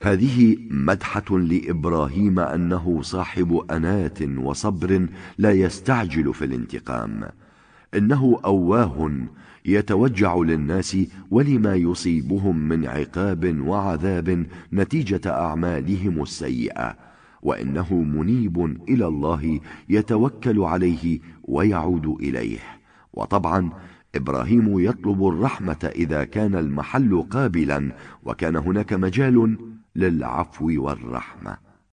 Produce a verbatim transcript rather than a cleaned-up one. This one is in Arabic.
هذه مدحة لإبراهيم أنه صاحب أنات وصبر لا يستعجل في الانتقام، إنه أواه يتوجع للناس ولما يصيبهم من عقاب وعذاب نتيجة أعمالهم السيئة، وإنه منيب إلى الله يتوكل عليه ويعود إليه. وطبعا إبراهيم يطلب الرحمة إذا كان المحل قابلا وكان هناك مجال للعفو والرحمة.